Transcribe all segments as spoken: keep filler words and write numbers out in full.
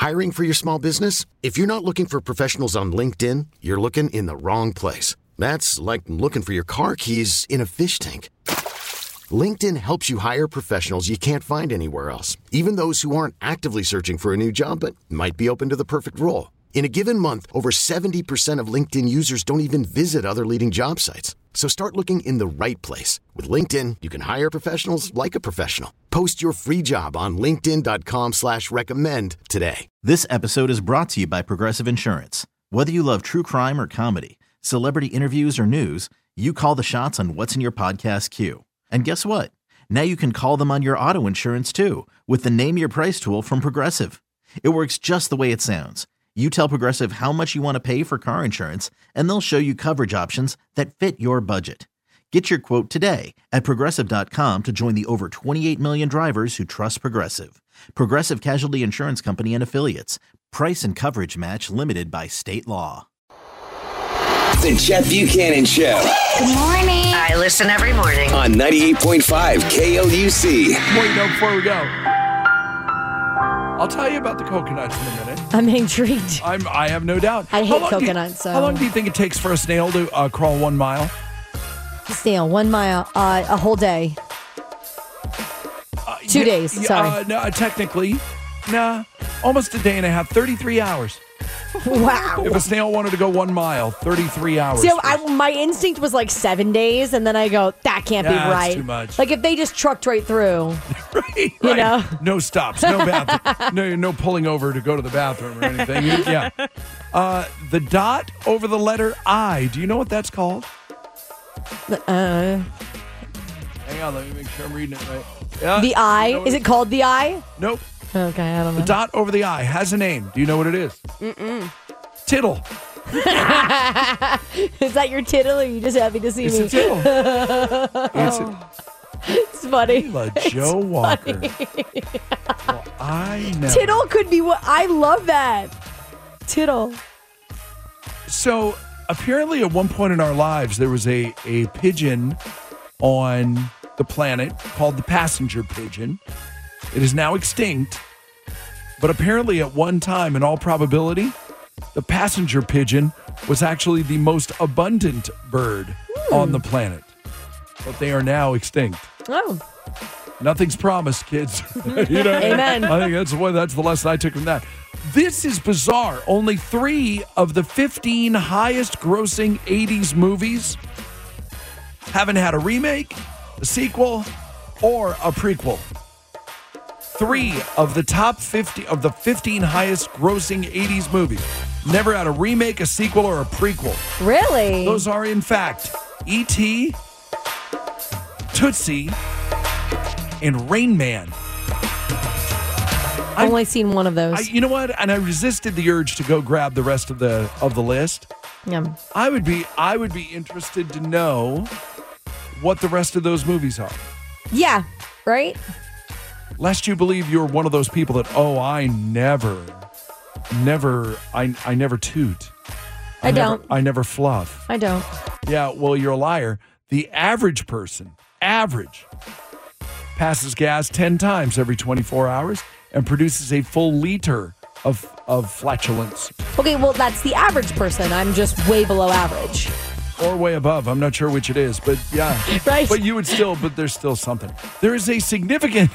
Hiring for your small business? If you're not looking for professionals on LinkedIn, you're looking in the wrong place. That's like looking for your car keys in a fish tank. LinkedIn helps you hire professionals you can't find anywhere else, even those who aren't actively searching for a new job but might be open to the perfect role. In a given month, over seventy percent of LinkedIn users don't even visit other leading job sites. So start looking in the right place. With LinkedIn, you can hire professionals like a professional. Post your free job on linkedin dot com slash recommend today. This episode is brought to you by Progressive Insurance. Whether you love true crime or comedy, celebrity interviews or news, you call the shots on what's in your podcast queue. And guess what? Now you can call them on your auto insurance too with the Name Your Price tool from Progressive. It works just the way it sounds. You tell Progressive how much you want to pay for car insurance, and they'll show you coverage options that fit your budget. Get your quote today at Progressive dot com to join the over twenty-eight million drivers who trust Progressive. Progressive Casualty Insurance Company and Affiliates. Price and coverage match limited by state law. The Chet Buchanan Show. Good morning. I listen every morning. On ninety-eight point five K O U C. Well, you know, before we go, I'll tell you about the coconuts in a minute. I'm intrigued. I'm, I have no doubt. I hate coconuts. You, so. How long do you think it takes for a snail to uh, crawl one mile? Snail, one mile, uh, a whole day. Uh, Two yeah, days, yeah, sorry. Uh, no, technically, nah, almost a day and a half, thirty-three hours. Wow. If a snail wanted to go one mile, thirty-three hours. So I, my instinct was like seven days, and then I go, that can't yeah, be right. That's too much. Like if they just trucked right through. right, you right. know? No stops, no bathroom, no, no pulling over to go to the bathroom or anything. Yeah. Uh, the dot over the letter I. Do you know what that's called? Uh, Hang on, let me make sure I'm reading it right. Yeah, the I? You know is it called the I? Nope. Okay, I don't know. The dot over the I has a name. Do you know what it is? Mm-mm. Tittle. Is that your tittle, or are you just happy to see it's me? It's a tittle. It's a... It's funny. Sheila Joe it's Walker. Funny. Well, I never. Tittle could be what I love that. Tittle. So apparently, at one point in our lives, there was a a pigeon on the planet called the passenger pigeon. It is now extinct, but apparently, at one time, in all probability, the passenger pigeon was actually the most abundant bird mm. on the planet. But they are now extinct. Oh. Nothing's promised, kids. you know? Amen. I think that's what that's the lesson I took from that. This is bizarre. Only three of the fifteen highest grossing eighties movies haven't had a remake, a sequel, or a prequel. Three of the top fifty of the fifteen highest grossing eighties movies never had a remake, a sequel, or a prequel. Really? Those are, in fact, E T, Tootsie, and Rain Man. I've only seen one of those. I, you know what? And I resisted the urge to go grab the rest of the of the list. Yeah. I would be I would be interested to know what the rest of those movies are. Yeah, right? Lest you believe you're one of those people that, oh, I never, never, I I never toot. I, I never, don't. I never fluff. I don't. Yeah, well, you're a liar. The average person, average, passes gas ten times every twenty-four hours and produces a full liter of, of flatulence. Okay, well, that's the average person. I'm just way below average. Or way above. I'm not sure which it is, but yeah. Right. But you would still, but there's still something. There is a significant.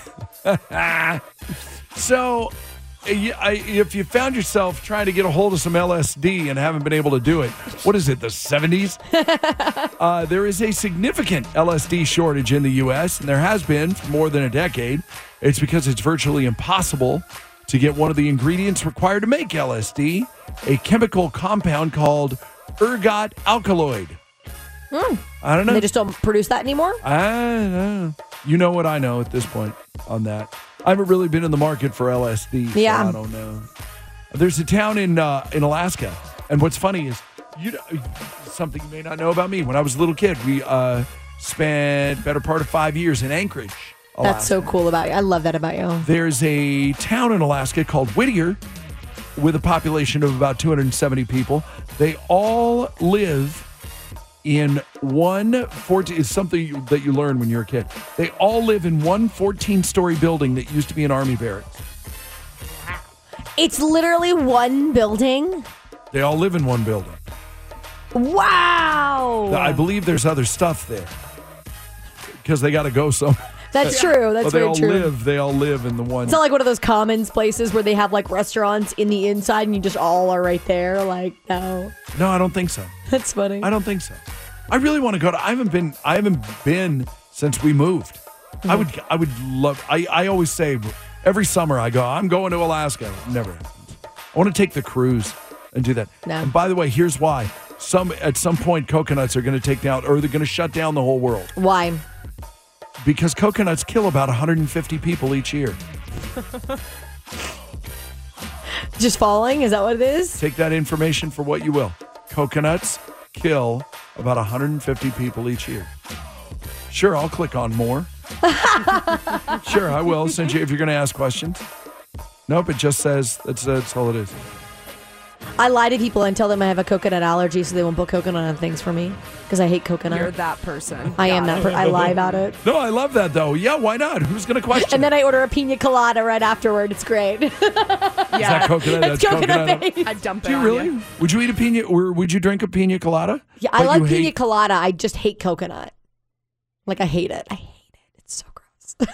so, if you found yourself trying to get a hold of some L S D and haven't been able to do it, what is it, the seventies? uh, there is a significant L S D shortage in the U S, and there has been for more than a decade. It's because it's virtually impossible to get one of the ingredients required to make L S D, a chemical compound called ergot alkaloid. Mm. I don't know. They just don't produce that anymore? I don't know. You know what I know at this point on that. I haven't really been in the market for L S D, so yeah. I don't know. There's a town in uh, in Alaska, and what's funny is you something you may not know about me. When I was a little kid, we uh, spent better part of five years in Anchorage, Alaska. That's so cool about you. I love that about you. There's a town in Alaska called Whittier with a population of about two hundred seventy people. They all live in one fourteen. It's something that you learn when you're a kid. They all live in one fourteen-story building that used to be an army barracks. It's literally one building. They all live in one building. Wow. I believe there's other stuff there because they got to go somewhere. That's true. That's well, they very all true. live. They all live in the one. It's not like one of those commons places where they have like restaurants in the inside and you just all are right there. Like, no. No, I don't think so. That's funny. I don't think so. I really want to go to. I haven't been. I haven't been since we moved. Mm-hmm. I would. I would love. I. I always say every summer I go. I'm going to Alaska. Never happens. I want to take the cruise and do that. No. And by the way, here's why. Some at some point coconuts are going to take down, or they're going to shut down the whole world. Why? Because coconuts kill about one hundred fifty people each year. Just falling? Is that what it is? Take that information for what you will. Coconuts kill about one hundred fifty people each year. Sure, I'll click on more. Sure, I will. Since you, if you're going to ask questions. Nope, it just says that's, that's all it is. I lie to people and tell them I have a coconut allergy so they won't put coconut on things for me because I hate coconut. You're that person. I am that person. I lie about it. No, I love that though. Yeah, why not? Who's going to question And then it? I order a pina colada right afterward. It's great. Yeah. Is that coconut? That's coconut based. I dump it Do you on really? you. Would you eat a pina, or would you drink a pina colada? Yeah, I But like you pina hate- colada. I just hate coconut. Like, I hate it. I hate it. It's so gross.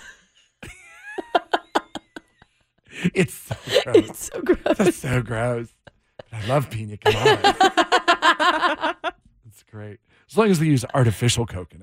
It's so gross. It's so gross. That's so gross. I love pina colada. It's great. As long as they use artificial coconut.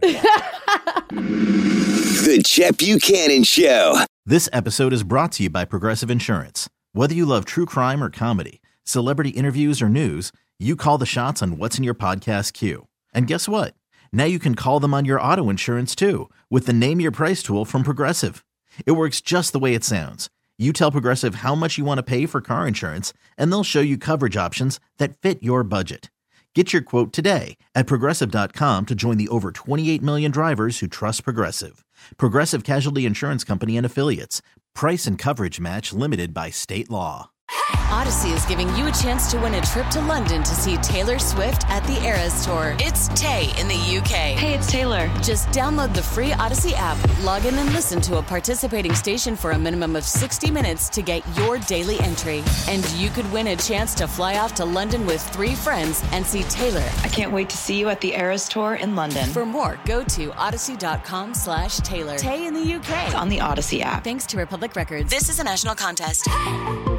The Chet Buchanan Show. This episode is brought to you by Progressive Insurance. Whether you love true crime or comedy, celebrity interviews or news, you call the shots on what's in your podcast queue. And guess what? Now you can call them on your auto insurance too with the Name Your Price tool from Progressive. It works just the way it sounds. You tell Progressive how much you want to pay for car insurance, and they'll show you coverage options that fit your budget. Get your quote today at Progressive dot com to join the over twenty-eight million drivers who trust Progressive. Progressive Casualty Insurance Company and Affiliates. Price and coverage match limited by state law. Odyssey is giving you a chance to win a trip to London to see Taylor Swift at the Eras Tour. It's Tay in the U K. Hey, it's Taylor. Just download the free Odyssey app, log in and listen to a participating station for a minimum of sixty minutes to get your daily entry. And you could win a chance to fly off to London with three friends and see Taylor. I can't wait to see you at the Eras Tour in London. For more, go to odyssey.com slash Taylor. Tay in the U K. It's on the Odyssey app. Thanks to Republic Records. This is a national contest.